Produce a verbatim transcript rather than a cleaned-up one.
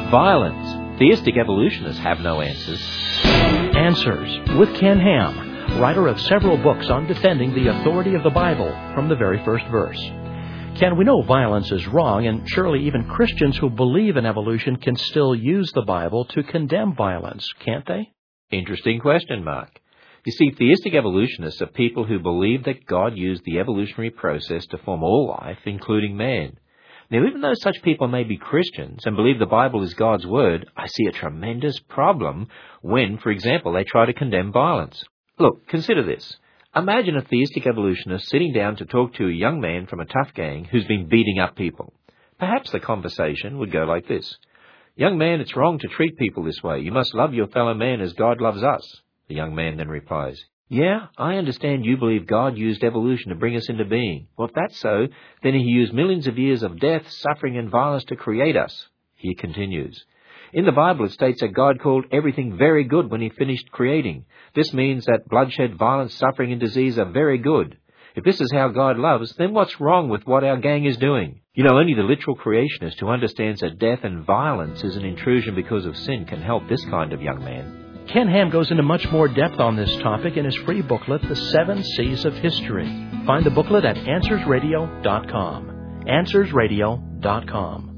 Violence. Theistic evolutionists have no answers. Answers with Ken Ham, writer of several books on defending the authority of the Bible from the very first verse. Ken, we know violence is wrong, and surely even Christians who believe in evolution can still use the Bible to condemn violence, can't they? Interesting question, Mark. You see, theistic evolutionists are people who believe that God used the evolutionary process to form all life, including man. Now, even though such people may be Christians and believe the Bible is God's Word, I see a tremendous problem when, for example, they try to condemn violence. Look, consider this. Imagine a theistic evolutionist sitting down to talk to a young man from a tough gang who's been beating up people. Perhaps the conversation would go like this. Young man, it's wrong to treat people this way. You must love your fellow man as God loves us. The young man then replies, Yeah, I understand you believe God used evolution to bring us into being. Well, if that's so, then he used millions of years of death, suffering, and violence to create us. He continues. In the Bible, it states that God called everything very good when he finished creating. This means that bloodshed, violence, suffering, and disease are very good. If this is how God loves, then what's wrong with what our gang is doing? You know, only the literal creationist who understands that death and violence is an intrusion because of sin can help this kind of young man. Ken Ham goes into much more depth on this topic in his free booklet, The Seven C's of History. Find the booklet at answers radio dot com. answers radio dot com.